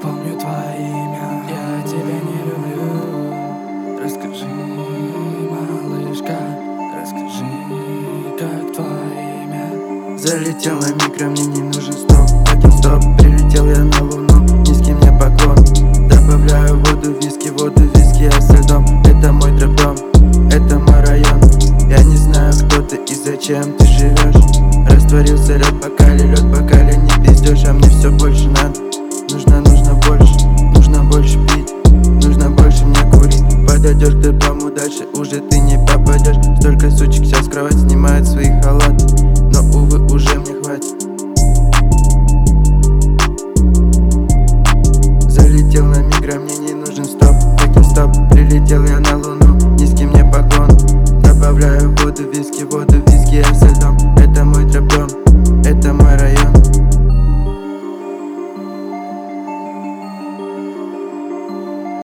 помню твое имя, я тебя не люблю. Расскажи, малышка, расскажи, как твое имя. Залетела микро, мне не нужен стоп, один стоп. Прилетел я на луну.